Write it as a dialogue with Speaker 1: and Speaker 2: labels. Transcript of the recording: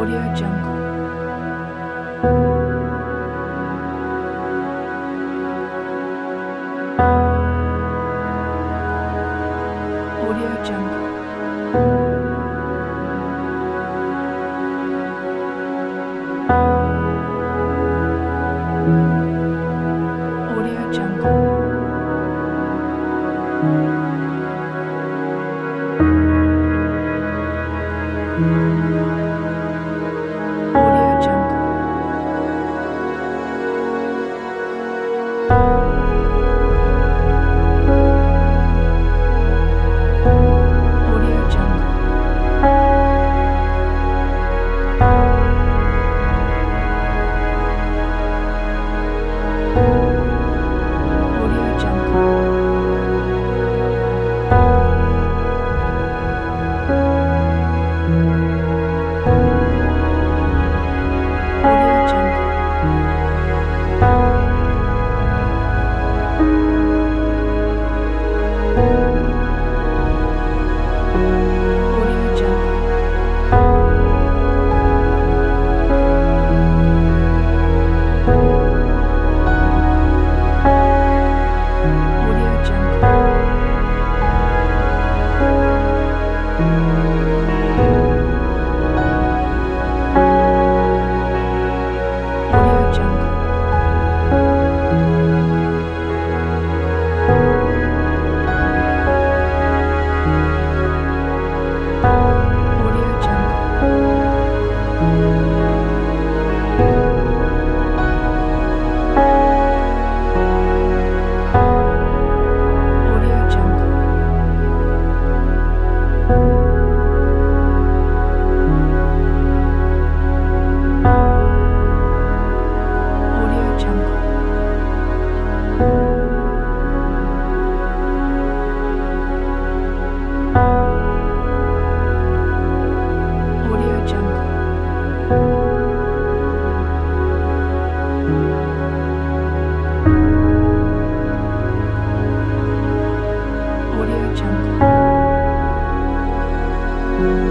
Speaker 1: Audio Jungle. Audio Jungle. Audio Jungle. Audio Jungle. Audio Jungle. Audio Jungle. Audio Jungle. Audio Jungle. Audio Jungle. Audio Jungle. Audio Jungle. Audio Jungle. Audio Jungle. Audio Jungle. Audio Jungle.